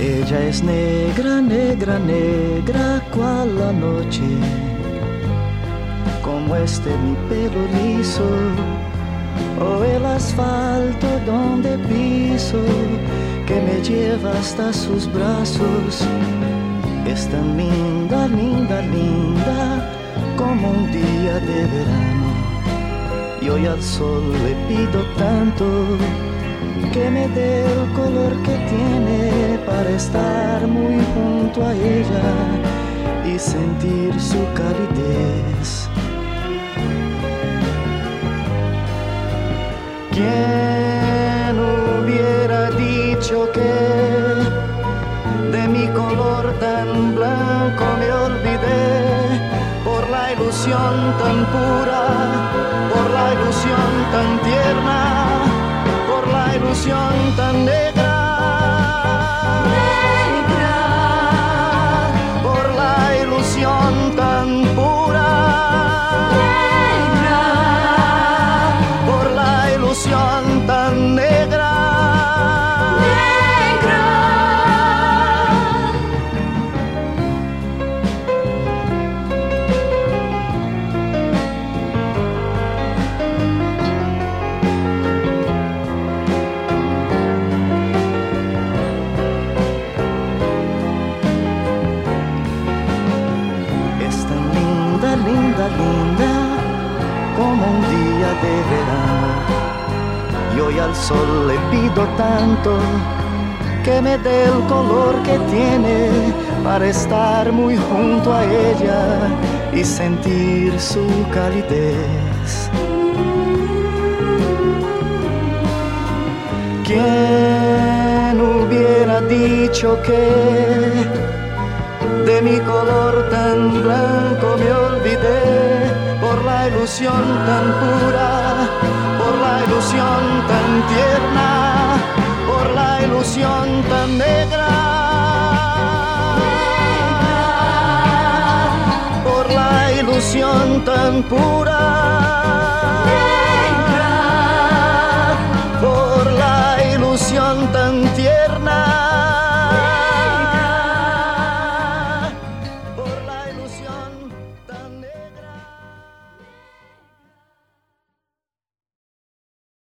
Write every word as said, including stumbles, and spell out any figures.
Ella es negra, negra, negra cual la noche, como este mi pelo liso, o el asfalto donde piso, que me lleva hasta sus brazos. Es tan linda, linda, linda, como un día de verano. Y hoy al sol le pido tanto, que me dé el color que tiene, para estar muy junto a ella y sentir su calidez. ¿Quién hubiera dicho que de mi color tan blanco me olvidé, por la ilusión tan pura, por la ilusión tan tierna, por la ilusión tan negra, negra, por la ilusión tan pura, negra, por la ilusión tan negra, negra. Linda, linda, como un día de verano. Y hoy al sol le pido tanto, que me dé el color que tiene, para estar muy junto a ella y sentir su calidez. ¿Quién hubiera dicho que de mi color tan blanco me olvidé, por la ilusión tan pura, por la ilusión tan tierna, por la ilusión tan negra, negra, por la ilusión tan pura?